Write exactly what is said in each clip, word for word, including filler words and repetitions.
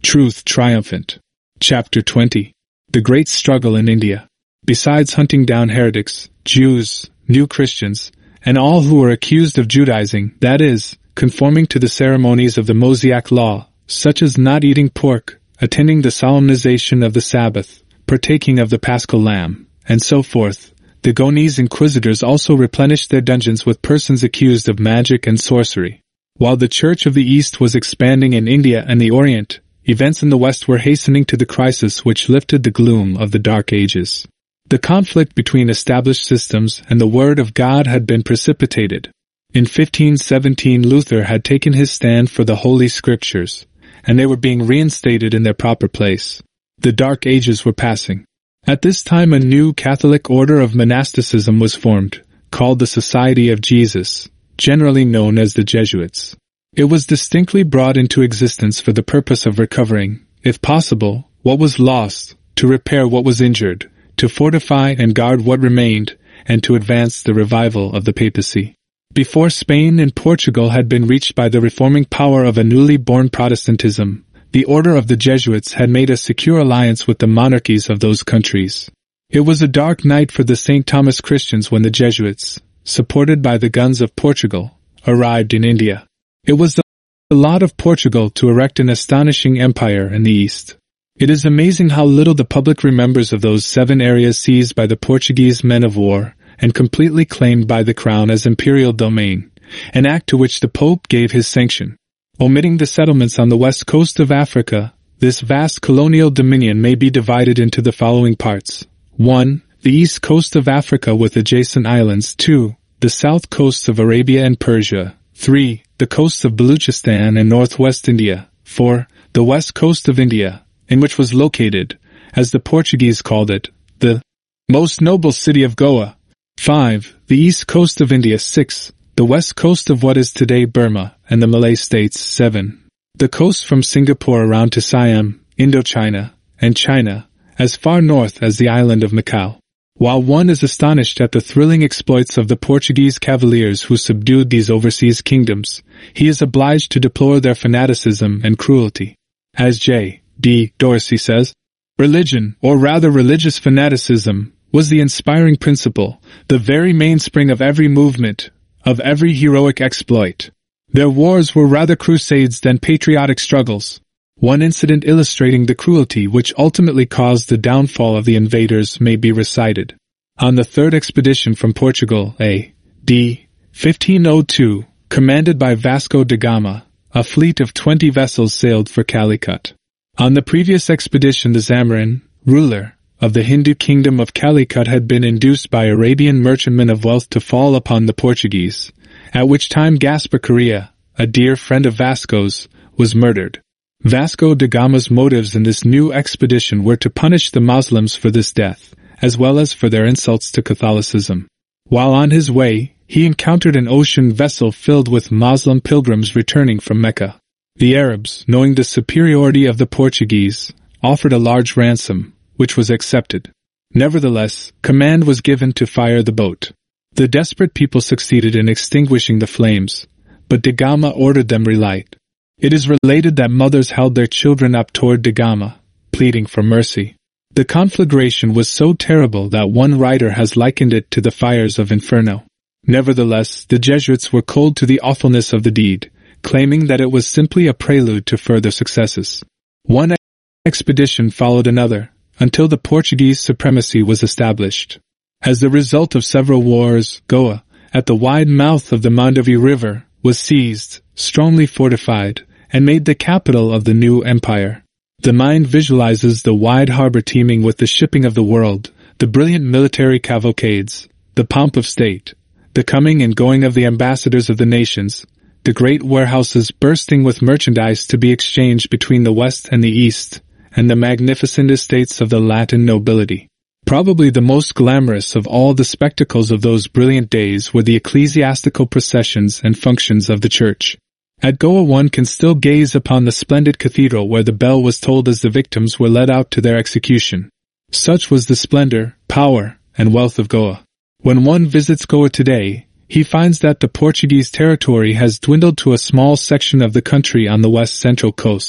Truth Triumphant. Chapter twenty. The Great Struggle in India. Besides hunting down heretics, Jews, new Christians, and all who were accused of Judaizing, that is, conforming to the ceremonies of the Mosaic law, such as not eating pork, attending the solemnization of the Sabbath, partaking of the Paschal lamb, and so forth, the Goanese inquisitors also replenished their dungeons with persons accused of magic and sorcery. While the Church of the East was expanding in India and the Orient, events in the West were hastening to the crisis which lifted the gloom of the Dark Ages. The conflict between established systems and the Word of God had been precipitated. In fifteen seventeen Luther had taken his stand for the Holy Scriptures, and they were being reinstated in their proper place. The Dark Ages were passing. At this time a new Catholic order of monasticism was formed, called the Society of Jesus, generally known as the Jesuits. It was distinctly brought into existence for the purpose of recovering, if possible, what was lost, to repair what was injured, to fortify and guard what remained, and to advance the revival of the papacy. Before Spain and Portugal had been reached by the reforming power of a newly born Protestantism, the order of the Jesuits had made a secure alliance with the monarchies of those countries. It was a dark night for the Saint Thomas Christians when the Jesuits, supported by the guns of Portugal, arrived in India. It was the lot of Portugal to erect an astonishing empire in the East. It is amazing how little the public remembers of those seven areas seized by the Portuguese men of war and completely claimed by the crown as imperial domain, an act to which the Pope gave his sanction. Omitting the settlements on the west coast of Africa, this vast colonial dominion may be divided into the following parts. one. The east coast of Africa with adjacent islands. two. The south coasts of Arabia and Persia. three. The coasts of Baluchistan and northwest India. four. The west coast of India, in which was located, as the Portuguese called it, the most noble city of Goa. five. The east coast of India. six. The west coast of what is today Burma and the Malay states. seven. The coast from Singapore around to Siam, Indochina, and China, as far north as the island of Macau. While one is astonished at the thrilling exploits of the Portuguese cavaliers who subdued these overseas kingdoms, he is obliged to deplore their fanaticism and cruelty. As J. D. Dorsey says, religion, or rather religious fanaticism, was the inspiring principle, the very mainspring of every movement, of every heroic exploit. Their wars were rather crusades than patriotic struggles. One incident illustrating the cruelty which ultimately caused the downfall of the invaders may be recited. On the third expedition from Portugal, A. D. fifteen oh two, commanded by Vasco da Gama, a fleet of twenty vessels sailed for Calicut. On the previous expedition the Zamrin, ruler of the Hindu kingdom of Calicut, had been induced by Arabian merchantmen of wealth to fall upon the Portuguese, at which time Gaspar Correa, a dear friend of Vasco's, was murdered. Vasco da Gama's motives in this new expedition were to punish the Muslims for this death, as well as for their insults to Catholicism. While on his way, he encountered an ocean vessel filled with Muslim pilgrims returning from Mecca. The Arabs, knowing the superiority of the Portuguese, offered a large ransom, which was accepted. Nevertheless, command was given to fire the boat. The desperate people succeeded in extinguishing the flames, but da Gama ordered them relight. It is related that mothers held their children up toward da Gama, pleading for mercy. The conflagration was so terrible that one writer has likened it to the fires of Inferno. Nevertheless, the Jesuits were cold to the awfulness of the deed, claiming that it was simply a prelude to further successes. One expedition followed another, until the Portuguese supremacy was established. As the result of several wars, Goa, at the wide mouth of the Mandavi River, was seized, strongly fortified, and made the capital of the new empire. The mind visualizes the wide harbor teeming with the shipping of the world, the brilliant military cavalcades, the pomp of state, the coming and going of the ambassadors of the nations, the great warehouses bursting with merchandise to be exchanged between the West and the East, and the magnificent estates of the Latin nobility. Probably the most glamorous of all the spectacles of those brilliant days were the ecclesiastical processions and functions of the church. At Goa one can still gaze upon the splendid cathedral where the bell was tolled as the victims were led out to their execution. Such was the splendor, power, and wealth of Goa. When one visits Goa today, he finds that the Portuguese territory has dwindled to a small section of the country on the west central coast,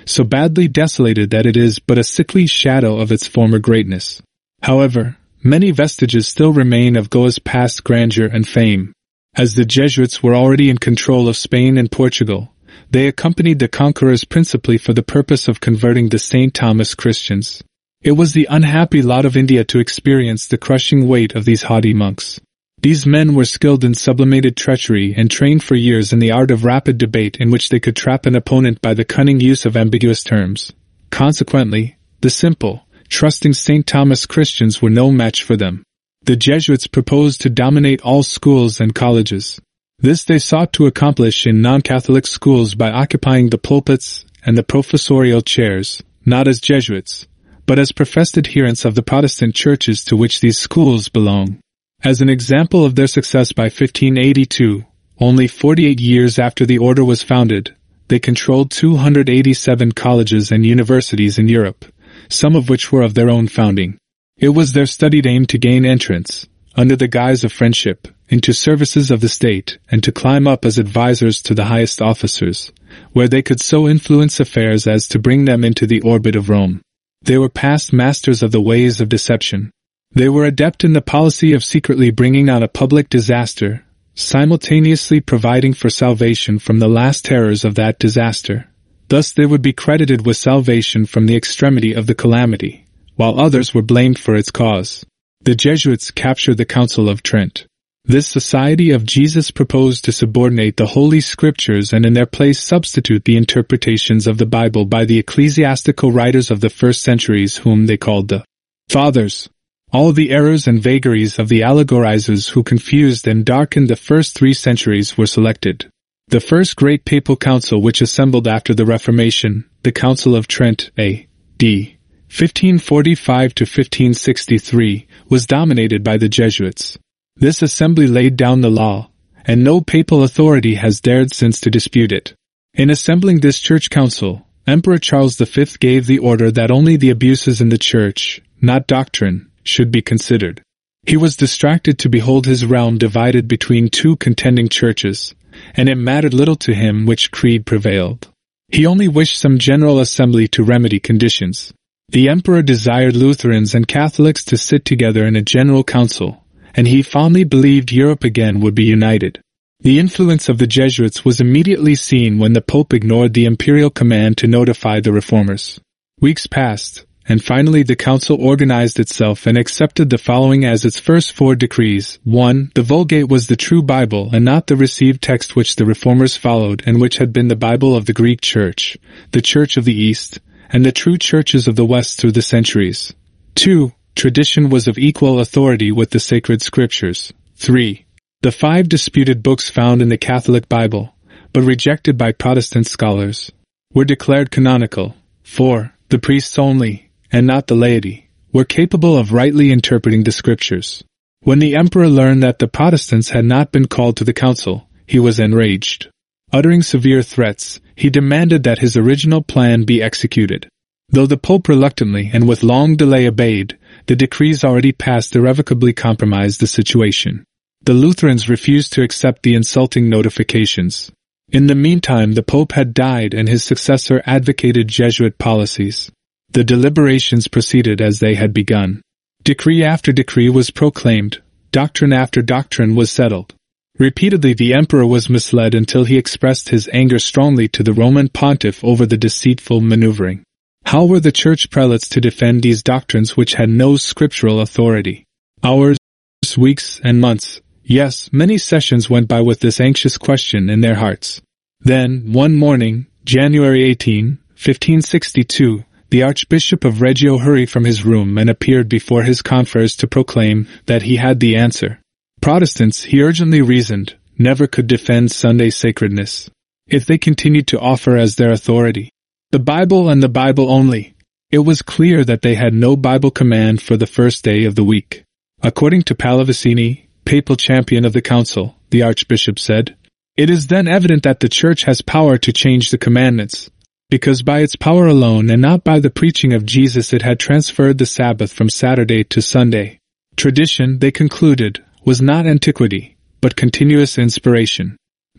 so badly desolated that it is but a sickly shadow of its former greatness. However, many vestiges still remain of Goa's past grandeur and fame. As the Jesuits were already in control of Spain and Portugal, they accompanied the conquerors principally for the purpose of converting the Saint Thomas Christians. It was the unhappy lot of India to experience the crushing weight of these haughty monks. These men were skilled in sublimated treachery and trained for years in the art of rapid debate in which they could trap an opponent by the cunning use of ambiguous terms. Consequently, the simple, trusting Saint Thomas Christians were no match for them. The Jesuits proposed to dominate all schools and colleges. This they sought to accomplish in non-Catholic schools by occupying the pulpits and the professorial chairs, not as Jesuits, but as professed adherents of the Protestant churches to which these schools belong. As an example of their success by fifteen eighty-two, only forty-eight years after the order was founded, they controlled two hundred eighty-seven colleges and universities in Europe, some of which were of their own founding. It was their studied aim to gain entrance, under the guise of friendship, into services of the state and to climb up as advisors to the highest officers, where they could so influence affairs as to bring them into the orbit of Rome. They were past masters of the ways of deception. They were adept in the policy of secretly bringing on a public disaster, simultaneously providing for salvation from the last terrors of that disaster. Thus they would be credited with salvation from the extremity of the calamity, while others were blamed for its cause. The Jesuits captured the Council of Trent. This Society of Jesus proposed to subordinate the Holy Scriptures and in their place substitute the interpretations of the Bible by the ecclesiastical writers of the first centuries whom they called the Fathers. All the errors and vagaries of the allegorizers who confused and darkened the first three centuries were selected. The first great papal council which assembled after the Reformation, the Council of Trent, A D fifteen forty-five to fifteen sixty-three, was dominated by the Jesuits. This assembly laid down the law, and no papal authority has dared since to dispute it. In assembling this church council, Emperor Charles the Fifth gave the order that only the abuses in the church, not doctrine, should be considered. He was distracted to behold his realm divided between two contending churches, and it mattered little to him which creed prevailed. He only wished some general assembly to remedy conditions. The emperor desired Lutherans and Catholics to sit together in a general council, and he fondly believed Europe again would be united. The influence of the Jesuits was immediately seen when the Pope ignored the imperial command to notify the reformers. Weeks passed, and finally the council organized itself and accepted the following as its first four decrees. one. The Vulgate was the true Bible and not the received text which the reformers followed and which had been the Bible of the Greek Church, the Church of the East, and the true churches of the West through the centuries. two. Tradition was of equal authority with the sacred scriptures. three. The five disputed books found in the Catholic Bible, but rejected by Protestant scholars, were declared canonical. four. The priests only, and not the laity, were capable of rightly interpreting the scriptures. When the emperor learned that the Protestants had not been called to the council, he was enraged. Uttering severe threats, he demanded that his original plan be executed. Though the Pope reluctantly and with long delay obeyed, the decrees already passed irrevocably compromised the situation. The Lutherans refused to accept the insulting notifications. In the meantime, the Pope had died and his successor advocated Jesuit policies. The deliberations proceeded as they had begun. Decree after decree was proclaimed, doctrine after doctrine was settled. Repeatedly the emperor was misled until he expressed his anger strongly to the Roman pontiff over the deceitful maneuvering. How were the church prelates to defend these doctrines which had no scriptural authority? Hours, weeks, and months, yes, many sessions went by with this anxious question in their hearts. Then, one morning, January eighteenth, fifteen sixty-two, the Archbishop of Reggio hurried from his room and appeared before his confreres to proclaim that he had the answer. Protestants, he urgently reasoned, never could defend Sunday sacredness if they continued to offer as their authority the Bible and the Bible only. It was clear that they had no Bible command for the first day of the week. According to Pallavicini, papal champion of the council, the Archbishop said, "It is then evident that the Church has power to change the commandments, because by its power alone and not by the preaching of Jesus it had transferred the Sabbath from Saturday to Sunday." Tradition, they concluded, was not antiquity, but continuous inspiration.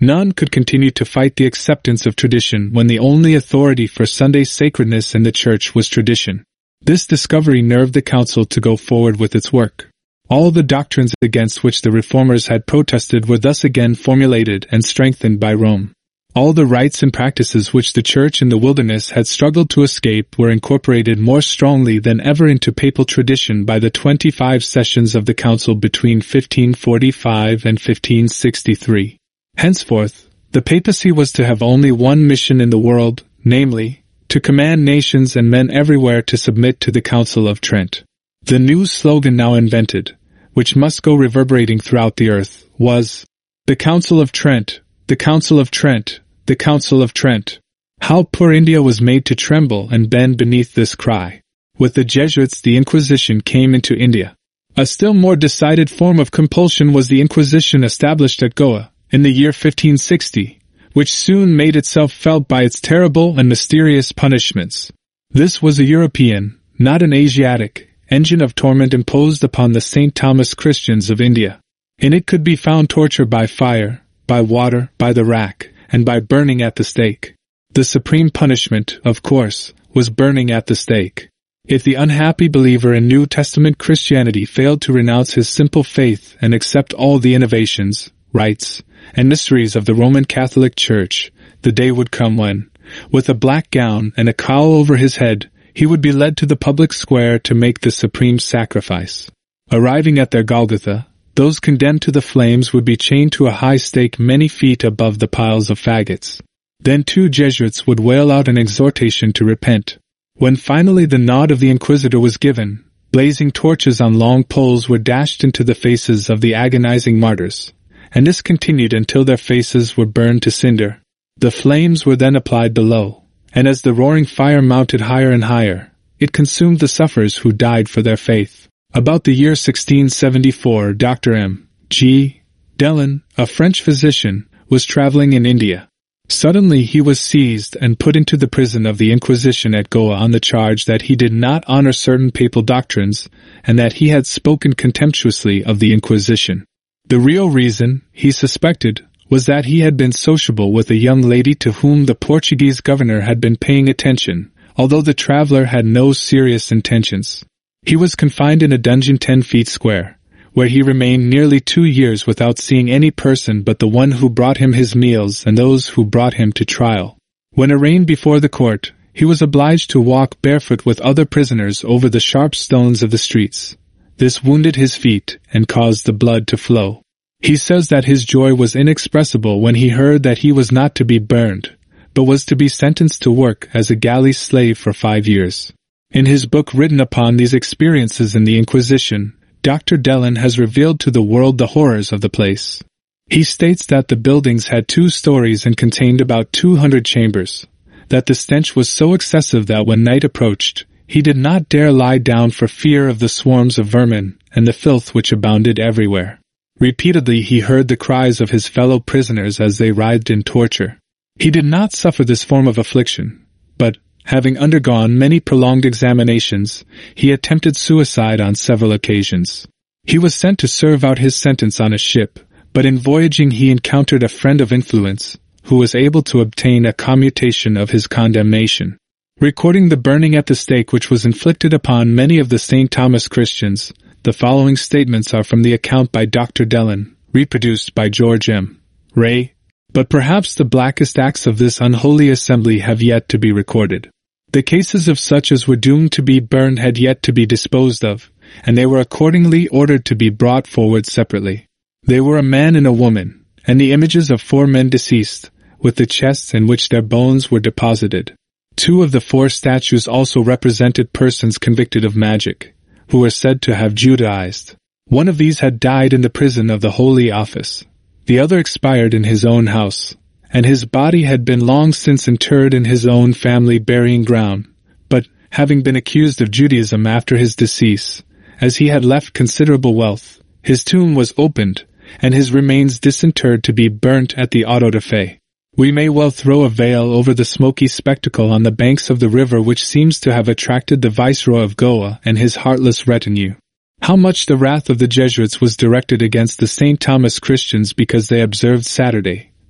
None could continue to fight the acceptance of tradition when the only authority for Sunday sacredness in the Church was tradition. This discovery nerved the Council to go forward with its work. All the doctrines against which the Reformers had protested were thus again formulated and strengthened by Rome. All the rites and practices which the Church in the wilderness had struggled to escape were incorporated more strongly than ever into papal tradition by the twenty-five sessions of the Council between fifteen forty-five and fifteen sixty-three. Henceforth, the papacy was to have only one mission in the world, namely, to command nations and men everywhere to submit to the Council of Trent. The new slogan now invented, which must go reverberating throughout the earth, was, "The Council of Trent, the Council of Trent, the Council of Trent." How poor India was made to tremble and bend beneath this cry. With the Jesuits, the Inquisition came into India. A still more decided form of compulsion was the Inquisition established at Goa in the year fifteen sixty, which soon made itself felt by its terrible and mysterious punishments. This was a European, not an Asiatic, engine of torment imposed upon the Saint Thomas Christians of India. In it could be found torture by fire, by water, by the rack, and by burning at the stake. The supreme punishment, of course, was burning at the stake. If the unhappy believer in New Testament Christianity failed to renounce his simple faith and accept all the innovations, rites, and mysteries of the Roman Catholic Church, the day would come when, with a black gown and a cowl over his head, he would be led to the public square to make the supreme sacrifice. Arriving at their Golgotha, those condemned to the flames would be chained to a high stake many feet above the piles of faggots. Then two Jesuits would wail out an exhortation to repent. When finally the nod of the Inquisitor was given, blazing torches on long poles were dashed into the faces of the agonizing martyrs, and this continued until their faces were burned to cinder. The flames were then applied below, and as the roaring fire mounted higher and higher, it consumed the sufferers who died for their faith. About the year sixteen seventy-four, Doctor M G Dellon, a French physician, was traveling in India. Suddenly he was seized and put into the prison of the Inquisition at Goa on the charge that he did not honor certain papal doctrines, and that he had spoken contemptuously of the Inquisition. The real reason, he suspected, was that he had been sociable with a young lady to whom the Portuguese governor had been paying attention, although the traveler had no serious intentions. He was confined in a dungeon ten feet square, where he remained nearly two years without seeing any person but the one who brought him his meals and those who brought him to trial. When arraigned before the court, he was obliged to walk barefoot with other prisoners over the sharp stones of the streets. This wounded his feet and caused the blood to flow. He says that his joy was inexpressible when he heard that he was not to be burned, but was to be sentenced to work as a galley slave for five years. In his book written upon these experiences in the Inquisition, Doctor Dellon has revealed to the world the horrors of the place. He states that the buildings had two stories and contained about two hundred chambers, that the stench was so excessive that when night approached, he did not dare lie down for fear of the swarms of vermin and the filth which abounded everywhere. Repeatedly he heard the cries of his fellow prisoners as they writhed in torture. He did not suffer this form of affliction, but, having undergone many prolonged examinations, he attempted suicide on several occasions. He was sent to serve out his sentence on a ship, but in voyaging he encountered a friend of influence, who was able to obtain a commutation of his condemnation. Recording the burning at the stake which was inflicted upon many of the Saint Thomas Christians, the following statements are from the account by Doctor Dellon, reproduced by George M. Ray. But perhaps the blackest acts of this unholy assembly have yet to be recorded. The cases of such as were doomed to be burned had yet to be disposed of, and they were accordingly ordered to be brought forward separately. They were a man and a woman, and the images of four men deceased, with the chests in which their bones were deposited. Two of the four statues also represented persons convicted of magic, who were said to have Judaized. One of these had died in the prison of the Holy Office. The other expired in his own house, and his body had been long since interred in his own family burying ground, but, having been accused of Judaism after his decease, as he had left considerable wealth, his tomb was opened, and his remains disinterred to be burnt at the auto da fe. We may well throw a veil over the smoky spectacle on the banks of the river which seems to have attracted the Viceroy of Goa and his heartless retinue. How much the wrath of the Jesuits was directed against the Saint Thomas Christians because they observed Saturday,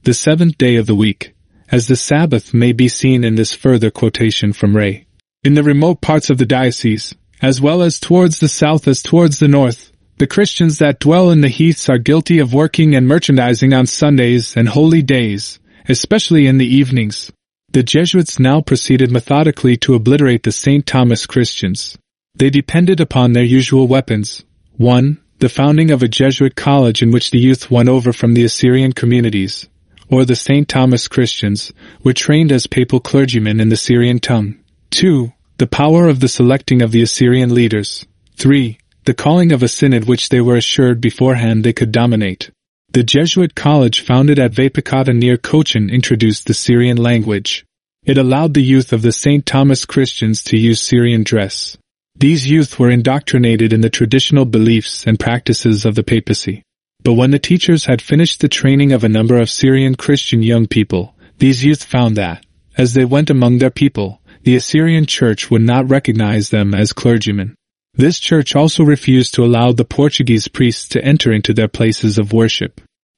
the seventh day of the week, as the Sabbath may be seen in this further quotation from Ray. In the remote parts of the diocese, as well as towards the south as towards the north, the Christians that dwell in the heaths are guilty of working and merchandising on Sundays and holy days, especially in the evenings. The Jesuits now proceeded methodically to obliterate the Saint Thomas Christians. They depended upon their usual weapons. one. The founding of a Jesuit college in which the youth won over from the Assyrian communities, or the Saint Thomas Christians, were trained as papal clergymen in the Syrian tongue. two. The power of the selecting of the Assyrian leaders. three. The calling of a synod which they were assured beforehand they could dominate. The Jesuit college founded at Vapakata near Cochin introduced the Syrian language. It allowed the youth of the Saint Thomas Christians to use Syrian dress. These youth were indoctrinated in the traditional beliefs and practices of the papacy. But when the teachers had finished the training of a number of Syrian Christian young people, these youth found that, as they went among their people, the Assyrian church would not recognize them as clergymen. This church also refused to allow the Portuguese priests to enter into their places of worship.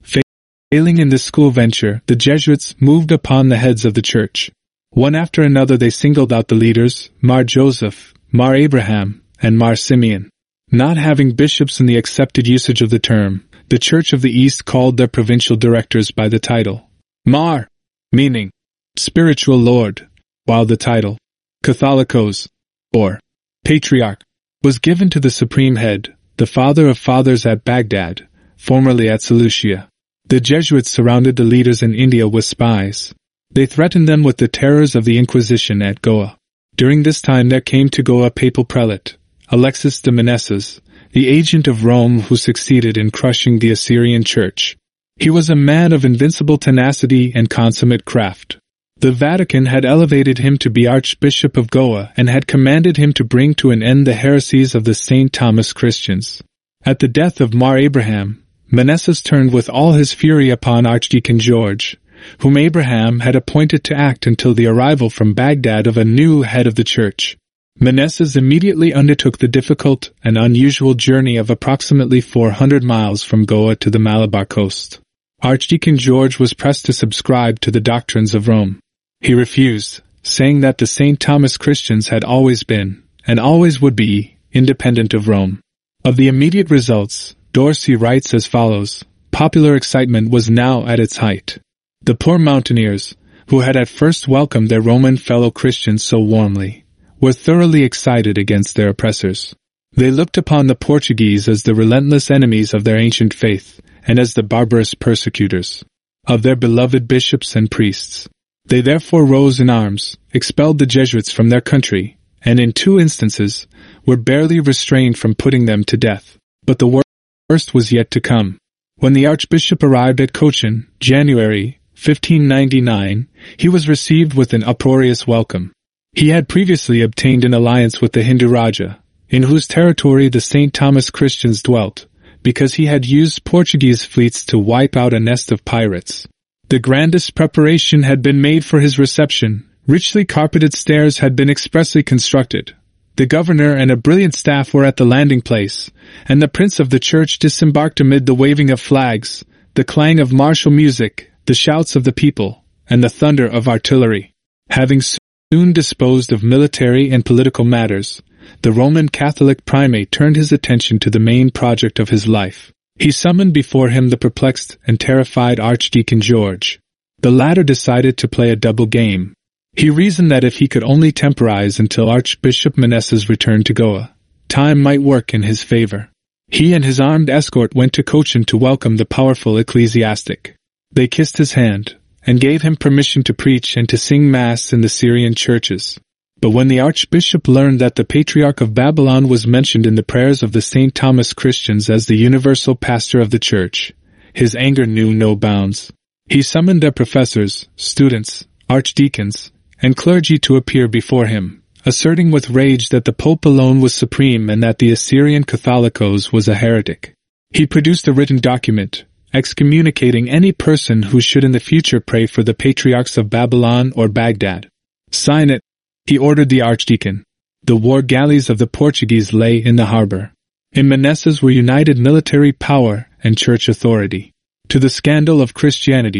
Failing in this school venture, the Jesuits moved upon the heads of the church. One after another they singled out the leaders, Mar Joseph, Mar Abraham, and Mar Simeon. Not having bishops in the accepted usage of the term, the Church of the East called their provincial directors by the title Mar, meaning spiritual lord, while the title Catholicos, or Patriarch, was given to the supreme head, the father of fathers at Baghdad, formerly at Seleucia. The Jesuits surrounded the leaders in India with spies. They threatened them with the terrors of the Inquisition at Goa. During this time there came to Goa a papal prelate, Alexis de Meneses, the agent of Rome who succeeded in crushing the Assyrian church. He was a man of invincible tenacity and consummate craft. The Vatican had elevated him to be Archbishop of Goa and had commanded him to bring to an end the heresies of the Saint Thomas Christians. At the death of Mar Abraham, Meneses turned with all his fury upon Archdeacon George, whom Abraham had appointed to act until the arrival from Baghdad of a new head of the church. Meneses immediately undertook the difficult and unusual journey of approximately four hundred miles from Goa to the Malabar coast. Archdeacon George was pressed to subscribe to the doctrines of Rome. He refused, saying that the Saint Thomas Christians had always been, and always would be, independent of Rome. Of the immediate results, Dorsey writes as follows: popular excitement was now at its height. The poor mountaineers, who had at first welcomed their Roman fellow Christians so warmly, were thoroughly excited against their oppressors. They looked upon the Portuguese as the relentless enemies of their ancient faith, and as the barbarous persecutors of their beloved bishops and priests. They therefore rose in arms, expelled the Jesuits from their country, and in two instances were barely restrained from putting them to death. But the worst was yet to come. When the Archbishop arrived at Cochin, January fifteen ninety-nine, he was received with an uproarious welcome. He had previously obtained an alliance with the Hindu Raja, in whose territory the Saint Thomas Christians dwelt, because he had used Portuguese fleets to wipe out a nest of pirates. The grandest preparation had been made for his reception. Richly carpeted stairs had been expressly constructed. The governor and a brilliant staff were at the landing place, and the prince of the church disembarked amid the waving of flags, the clang of martial music, the shouts of the people, and the thunder of artillery. Having soon disposed of military and political matters, the Roman Catholic primate turned his attention to the main project of his life. He summoned before him the perplexed and terrified Archdeacon George. The latter decided to play a double game. He reasoned that if he could only temporize until Archbishop Meneses returned to Goa, time might work in his favor. He and his armed escort went to Cochin to welcome the powerful ecclesiastic. They kissed his hand, and gave him permission to preach and to sing Mass in the Syrian churches. But when the Archbishop learned that the Patriarch of Babylon was mentioned in the prayers of the Saint Thomas Christians as the universal pastor of the church, his anger knew no bounds. He summoned their professors, students, archdeacons, and clergy to appear before him, asserting with rage that the Pope alone was supreme and that the Assyrian Catholicos was a heretic. He produced a written document, excommunicating any person who should in the future pray for the Patriarchs of Babylon or Baghdad. Sign it, he ordered the archdeacon. The war galleys of the Portuguese lay in the harbor. In Meneses were united military power and church authority. To the scandal of Christianity,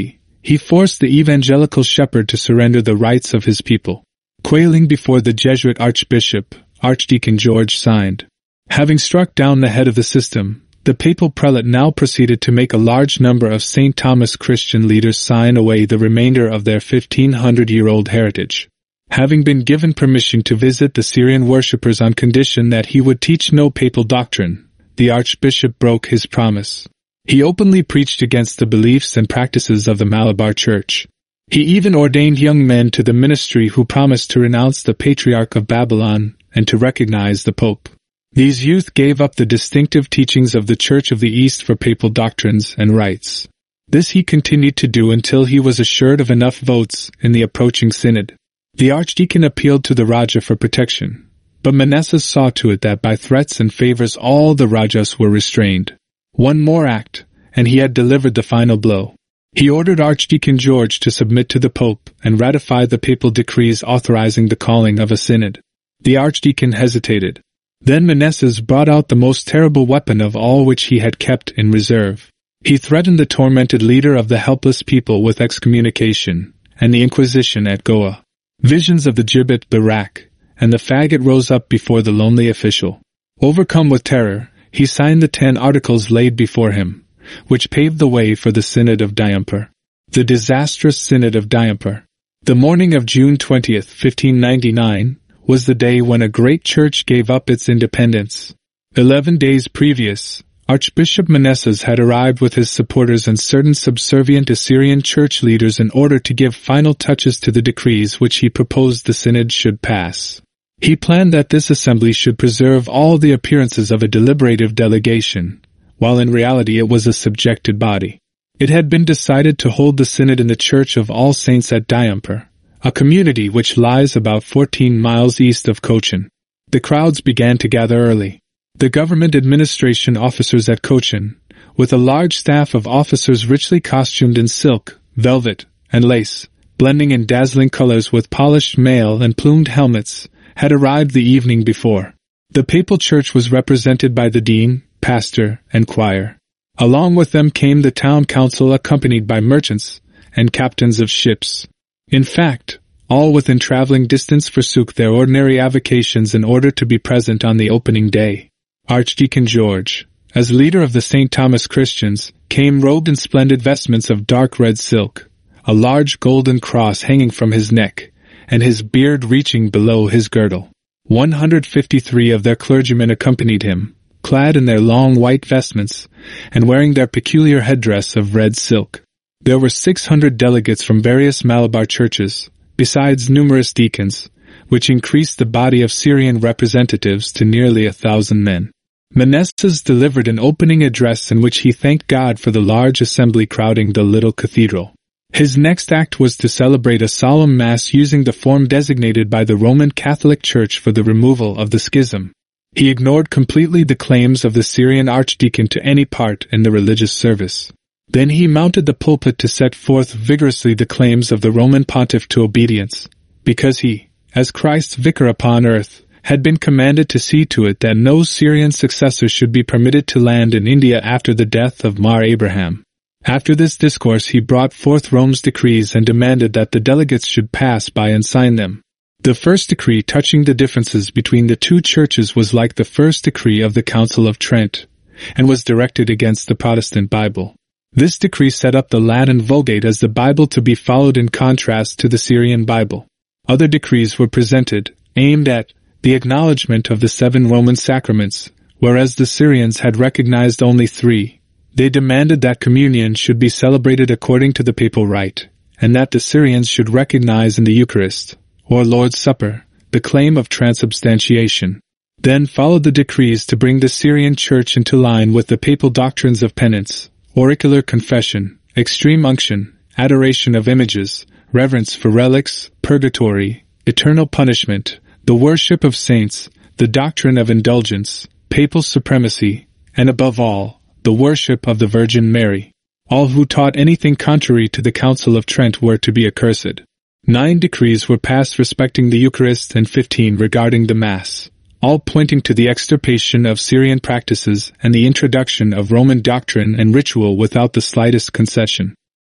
He forced the evangelical shepherd to surrender the rights of his people. Quailing before the Jesuit archbishop, Archdeacon George signed. Having struck down the head of the system, the papal prelate now proceeded to make a large number of Saint Thomas Christian leaders sign away the remainder of their fifteen hundred year old heritage. Having been given permission to visit the Syrian worshippers on condition that he would teach no papal doctrine, the archbishop broke his promise. He openly preached against the beliefs and practices of the Malabar Church. He even ordained young men to the ministry who promised to renounce the Patriarch of Babylon and to recognize the Pope. These youth gave up the distinctive teachings of the Church of the East for papal doctrines and rites. This he continued to do until he was assured of enough votes in the approaching synod. The archdeacon appealed to the Raja for protection, but Manasseh saw to it that by threats and favors all the Rajas were restrained. One more act, and he had delivered the final blow. He ordered Archdeacon George to submit to the Pope and ratify the papal decrees authorizing the calling of a synod. The archdeacon hesitated. Then Manasseh brought out the most terrible weapon of all which he had kept in reserve. He threatened the tormented leader of the helpless people with excommunication and the Inquisition at Goa. Visions of the gibbet, the rack, and the faggot rose up before the lonely official. Overcome with terror, he signed the ten articles laid before him, which paved the way for the Synod of Diamper. The disastrous Synod of Diamper. The morning of June twentieth, fifteen ninety-nine, was the day when a great church gave up its independence. Eleven days previous, Archbishop Manasseh had arrived with his supporters and certain subservient Assyrian church leaders in order to give final touches to the decrees which he proposed the synod should pass. He planned that this assembly should preserve all the appearances of a deliberative delegation, while in reality it was a subjected body. It had been decided to hold the synod in the Church of All Saints at Diamper, a community which lies about fourteen miles east of Cochin. The crowds began to gather early. The government administration officers at Cochin, with a large staff of officers richly costumed in silk, velvet, and lace, blending in dazzling colors with polished mail and plumed helmets, had arrived the evening before. The papal church was represented by the dean, pastor, and choir. Along with them came the town council accompanied by merchants and captains of ships. In fact, all within traveling distance forsook their ordinary avocations in order to be present on the opening day. Archdeacon George, as leader of the Saint Thomas Christians, came robed in splendid vestments of dark red silk, a large golden cross hanging from his neck, and his beard reaching below his girdle. One hundred fifty-three of their clergymen accompanied him, clad in their long white vestments, and wearing their peculiar headdress of red silk. There were six hundred delegates from various Malabar churches, besides numerous deacons, which increased the body of Syrian representatives to nearly a thousand men. Manasseh delivered an opening address in which he thanked God for the large assembly crowding the little cathedral. His next act was to celebrate a solemn mass using the form designated by the Roman Catholic Church for the removal of the schism. He ignored completely the claims of the Syrian archdeacon to any part in the religious service. Then he mounted the pulpit to set forth vigorously the claims of the Roman pontiff to obedience, because he, as Christ's vicar upon earth, had been commanded to see to it that no Syrian successor should be permitted to land in India after the death of Mar Abraham. After this discourse he brought forth Rome's decrees and demanded that the delegates should pass by and sign them. The first decree touching the differences between the two churches was like the first decree of the Council of Trent, and was directed against the Protestant Bible. This decree set up the Latin Vulgate as the Bible to be followed in contrast to the Syrian Bible. Other decrees were presented, aimed at the acknowledgement of the seven Roman sacraments, whereas the Syrians had recognized only three. They demanded that communion should be celebrated according to the papal rite, and that the Syrians should recognize in the Eucharist, or Lord's Supper, the claim of transubstantiation. Then followed the decrees to bring the Syrian Church into line with the papal doctrines of penance, auricular confession, extreme unction, adoration of images, reverence for relics, purgatory, eternal punishment, the worship of saints, the doctrine of indulgence, papal supremacy, and above all, the worship of the Virgin Mary. All who taught anything contrary to the Council of Trent were to be accursed. Nine decrees were passed respecting the Eucharist and fifteen regarding the Mass, all pointing to the extirpation of Syrian practices and the introduction of Roman doctrine and ritual without the slightest concession.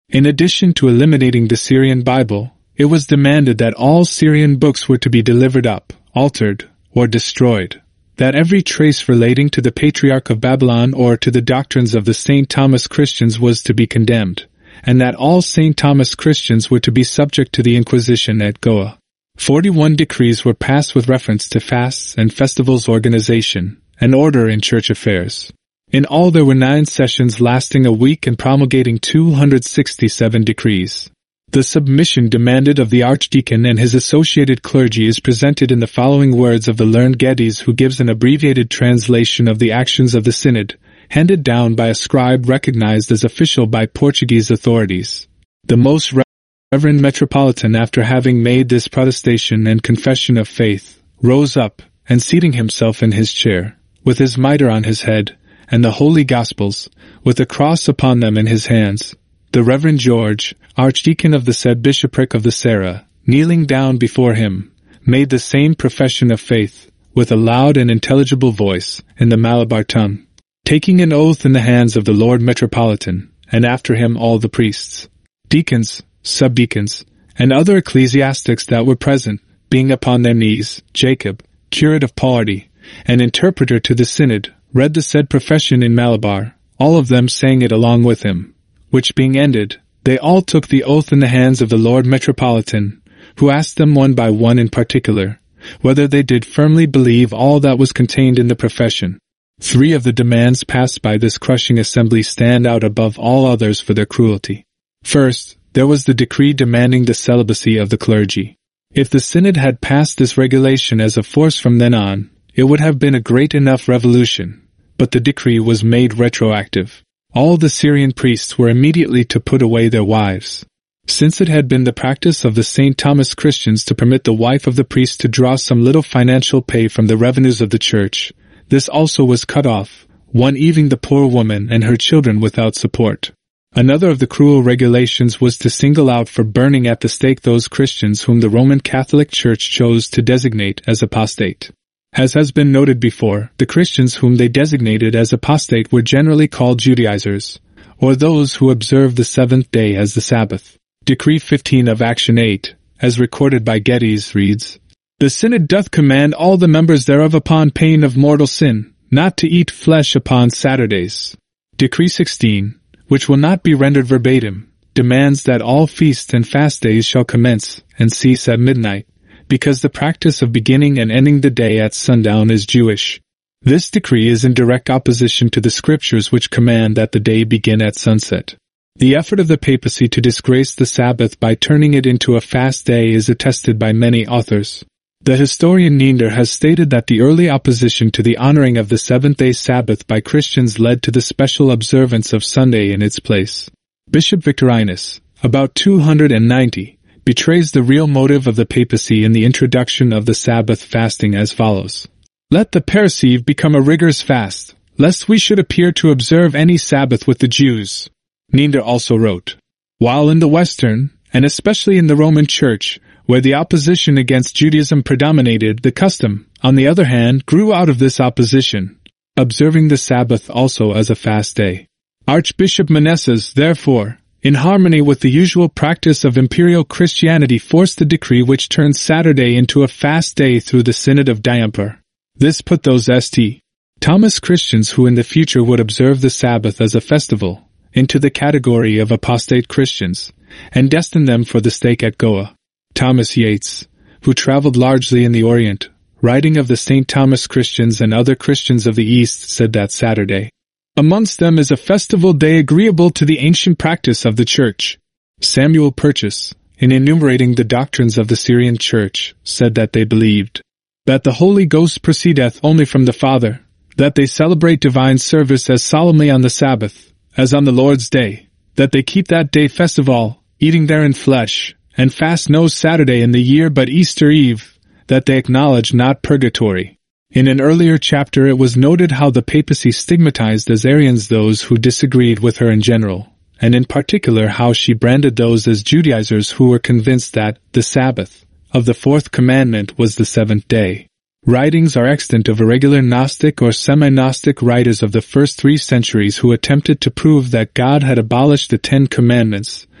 In addition to eliminating the Syrian Bible, it was demanded that all Syrian books were to be delivered up, altered, or destroyed, that every trace relating to the Patriarch of Babylon or to the doctrines of the Saint Thomas Christians was to be condemned, and that all Saint Thomas Christians were to be subject to the Inquisition at Goa. Forty-one decrees were passed with reference to fasts and festivals organization, and order in church affairs. In all there were nine sessions lasting a week and promulgating two hundred sixty-seven decrees. The submission demanded of the archdeacon and his associated clergy is presented in the following words of the learned Geddes, who gives an abbreviated translation of the actions of the synod, handed down by a scribe recognized as official by Portuguese authorities. The most Reverend Metropolitan, after having made this protestation and confession of faith, rose up, and seating himself in his chair, with his mitre on his head, and the Holy Gospels, with a cross upon them in his hands, the Reverend George, Archdeacon of the said Bishopric of the Serra, kneeling down before him, made the same profession of faith, with a loud and intelligible voice, in the Malabar tongue, taking an oath in the hands of the Lord Metropolitan, and after him all the priests, deacons, subdeacons, and other ecclesiastics that were present, being upon their knees, Jacob, curate of Paularty, and interpreter to the synod, read the said profession in Malabar, all of them saying it along with him. Which being ended, they all took the oath in the hands of the Lord Metropolitan, who asked them one by one in particular, whether they did firmly believe all that was contained in the profession. Three of the demands passed by this crushing assembly stand out above all others for their cruelty. First, there was the decree demanding the celibacy of the clergy. If the synod had passed this regulation as a force from then on, it would have been a great enough revolution, but the decree was made retroactive. All the Syrian priests were immediately to put away their wives. Since it had been the practice of the Saint Thomas Christians to permit the wife of the priest to draw some little financial pay from the revenues of the church, this also was cut off, one leaving the poor woman and her children without support. Another of the cruel regulations was to single out for burning at the stake those Christians whom the Roman Catholic Church chose to designate as apostate. As has been noted before, the Christians whom they designated as apostate were generally called Judaizers, or those who observed the seventh day as the Sabbath. Decree fifteen of Action eight, as recorded by Geddes, reads, "The synod doth command all the members thereof upon pain of mortal sin, not to eat flesh upon Saturdays." Decree sixteen, which will not be rendered verbatim, demands that all feasts and fast days shall commence and cease at midnight, because the practice of beginning and ending the day at sundown is Jewish. This decree is in direct opposition to the scriptures which command that the day begin at sunset. The effort of the papacy to disgrace the Sabbath by turning it into a fast day is attested by many authors. The historian Niender has stated that the early opposition to the honoring of the seventh-day Sabbath by Christians led to the special observance of Sunday in its place. Bishop Victorinus, about two hundred ninety, betrays the real motive of the papacy in the introduction of the Sabbath fasting as follows. "Let the Parasive become a rigorous fast, lest we should appear to observe any Sabbath with the Jews." Niender also wrote, "While in the Western, and especially in the Roman Church, where the opposition against Judaism predominated, the custom, on the other hand, grew out of this opposition, observing the Sabbath also as a fast day. Archbishop Manessas, therefore, in harmony with the usual practice of imperial Christianity, forced the decree which turned Saturday into a fast day through the Synod of Diamper. This put those Saint Thomas Christians who in the future would observe the Sabbath as a festival into the category of apostate Christians, and destined them for the stake at Goa. Thomas Yates, who traveled largely in the Orient, writing of the Saint Thomas Christians and other Christians of the East, said that Saturday amongst them is a festival day agreeable to the ancient practice of the Church. Samuel Purchas, in enumerating the doctrines of the Syrian Church, said that they believed that the Holy Ghost proceedeth only from the Father, that they celebrate divine service as solemnly on the Sabbath, as on the Lord's Day, that they keep that day festival, eating therein flesh, and fast no Saturday in the year but Easter Eve, that they acknowledge not purgatory. In an earlier chapter it was noted how the papacy stigmatized as Arians those who disagreed with her in general, and in particular how she branded those as Judaizers who were convinced that the Sabbath of the fourth commandment was the seventh day. Writings are extant of irregular Gnostic or semi-Gnostic writers of the first three centuries who attempted to prove that God had abolished the Ten Commandments,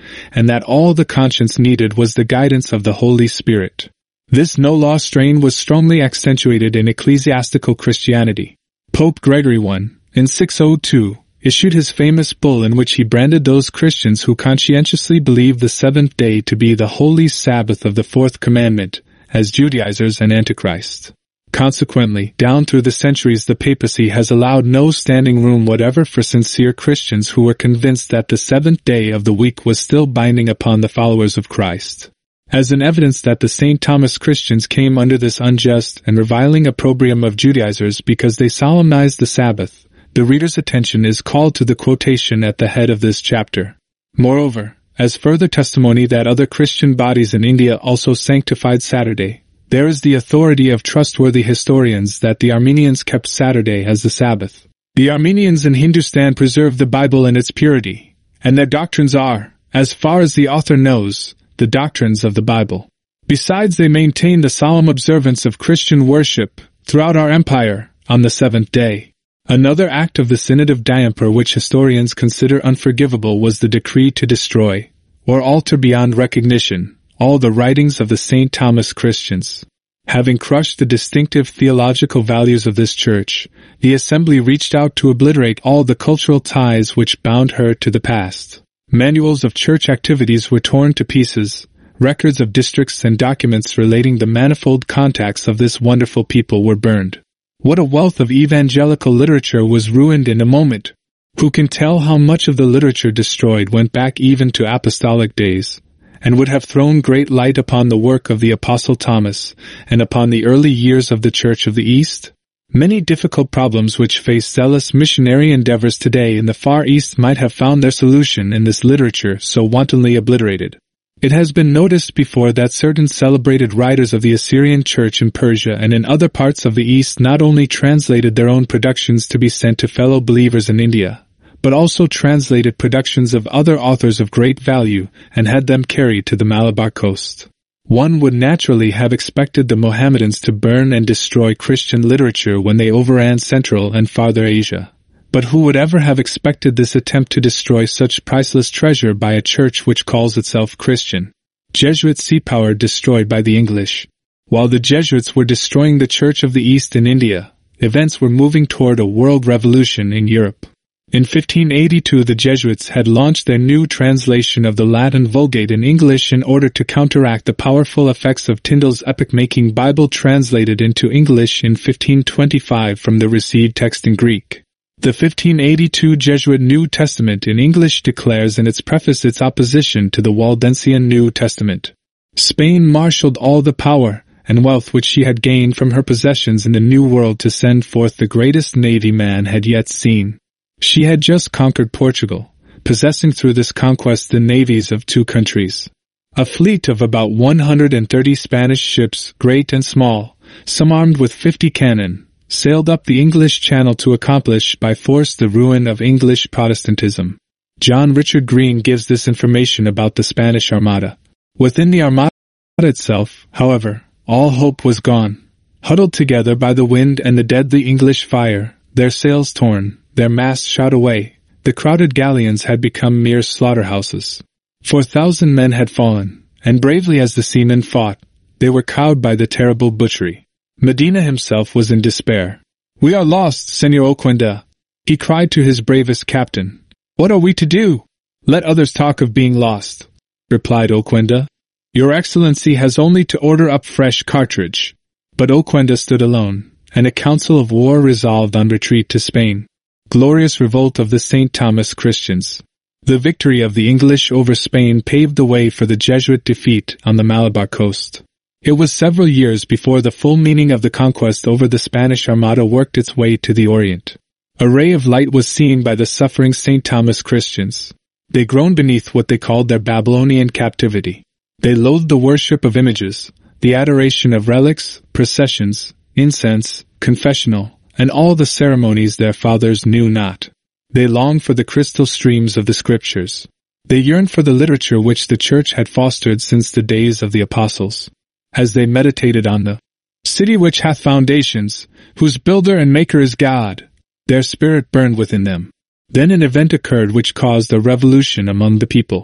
and that all the conscience needed was the guidance of the Holy Spirit. This no-law strain was strongly accentuated in ecclesiastical Christianity. Pope Gregory the First, in six oh two, issued his famous bull in which he branded those Christians who conscientiously believed the seventh day to be the holy Sabbath of the fourth commandment, as Judaizers and Antichrists. Consequently, down through the centuries the papacy has allowed no standing room whatever for sincere Christians who were convinced that the seventh day of the week was still binding upon the followers of Christ. As an evidence that the Saint Thomas Christians came under this unjust and reviling opprobrium of Judaizers because they solemnized the Sabbath, the reader's attention is called to the quotation at the head of this chapter. Moreover, as further testimony that other Christian bodies in India also sanctified Saturday, there is the authority of trustworthy historians that the Armenians kept Saturday as the Sabbath. The Armenians in Hindustan preserve the Bible in its purity, and their doctrines are, as far as the author knows, the doctrines of the Bible. Besides, they maintain the solemn observance of Christian worship throughout our empire on the seventh day. Another act of the Synod of Diamper which historians consider unforgivable was the decree to destroy, or alter beyond recognition, all the writings of the Saint Thomas Christians. Having crushed the distinctive theological values of this church, the Assembly reached out to obliterate all the cultural ties which bound her to the past. Manuals of church activities were torn to pieces, records of districts and documents relating the manifold contacts of this wonderful people were burned. What a wealth of evangelical literature was ruined in a moment! Who can tell how much of the literature destroyed went back even to apostolic days, and would have thrown great light upon the work of the Apostle Thomas, and upon the early years of the Church of the East? Many difficult problems which face zealous missionary endeavors today in the Far East might have found their solution in this literature so wantonly obliterated. It has been noticed before that certain celebrated writers of the Assyrian Church in Persia and in other parts of the East not only translated their own productions to be sent to fellow believers in India, but also translated productions of other authors of great value and had them carried to the Malabar coast. One would naturally have expected the Mohammedans to burn and destroy Christian literature when they overran Central and Farther Asia. But who would ever have expected this attempt to destroy such priceless treasure by a church which calls itself Christian? Jesuit sea power destroyed by the English. While the Jesuits were destroying the Church of the East in India, events were moving toward a world revolution in Europe. In fifteen eighty-two the Jesuits had launched their new translation of the Latin Vulgate in English in order to counteract the powerful effects of Tyndale's epoch-making Bible translated into English in fifteen twenty-five from the received text in Greek. The fifteen eighty-two Jesuit New Testament in English declares in its preface its opposition to the Waldensian New Testament. Spain marshaled all the power and wealth which she had gained from her possessions in the New World to send forth the greatest navy man had yet seen. She had just conquered Portugal, possessing through this conquest the navies of two countries. A fleet of about one hundred thirty Spanish ships, great and small, some armed with fifty cannon, sailed up the English Channel to accomplish by force the ruin of English Protestantism. John Richard Green gives this information about the Spanish Armada. Within the Armada itself, however, all hope was gone. Huddled together by the wind and the deadly English fire, their sails torn, their masts shot away, the crowded galleons had become mere slaughterhouses. Four thousand men had fallen, and bravely as the seamen fought, they were cowed by the terrible butchery. Medina himself was in despair. "We are lost, Senor Oquenda," he cried to his bravest captain. "What are we to do?" "Let others talk of being lost," replied Oquenda. "Your Excellency has only to order up fresh cartridge." But Oquenda stood alone, and a council of war resolved on retreat to Spain. Glorious revolt of the Saint Thomas Christians. The victory of the English over Spain paved the way for the Jesuit defeat on the Malabar coast. It was several years before the full meaning of the conquest over the Spanish Armada worked its way to the Orient. A ray of light was seen by the suffering Saint Thomas Christians. They groaned beneath what they called their Babylonian captivity. They loathed the worship of images, the adoration of relics, processions, incense, confessional, and all the ceremonies their fathers knew not. They longed for the crystal streams of the Scriptures. They yearned for the literature which the Church had fostered since the days of the Apostles. As they meditated on the city which hath foundations, whose builder and maker is God, their spirit burned within them. Then an event occurred which caused a revolution among the people.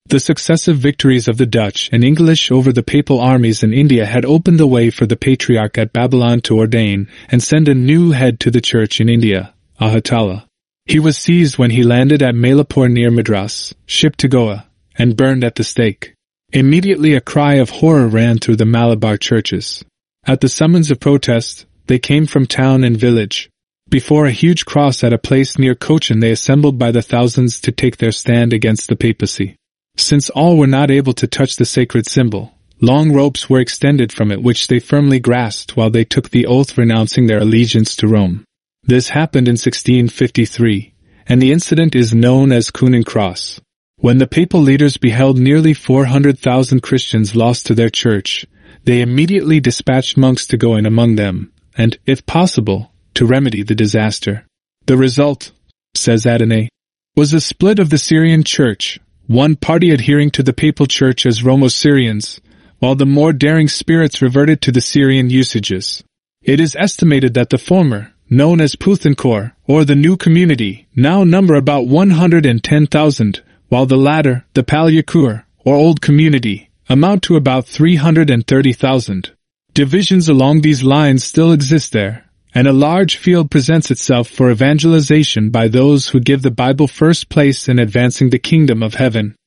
The successive victories of the Dutch and English over the papal armies in India had opened the way for the Patriarch at Babylon to ordain and send a new head to the church in India, Ahatala. He was seized when he landed at Mailapur near Madras, shipped to Goa, and burned at the stake. Immediately a cry of horror ran through the Malabar churches. At the summons of protest, they came from town and village. Before a huge cross at a place near Cochin they assembled by the thousands to take their stand against the papacy. Since all were not able to touch the sacred symbol, long ropes were extended from it which they firmly grasped while they took the oath renouncing their allegiance to Rome. This happened in sixteen fifty-three, and the incident is known as Coonan Cross. When the papal leaders beheld nearly four hundred thousand Christians lost to their church, they immediately dispatched monks to go in among them, and, if possible, to remedy the disaster. The result, says Adonai, was a split of the Syrian church, one party adhering to the papal church as Romo-Syrians, while the more daring spirits reverted to the Syrian usages. It is estimated that the former, known as Puthankor, or the New Community, now number about one hundred ten thousand, while the latter, the Palyakur, or Old Community, amount to about three hundred thirty thousand. Divisions along these lines still exist there, and a large field presents itself for evangelization by those who give the Bible first place in advancing the kingdom of heaven.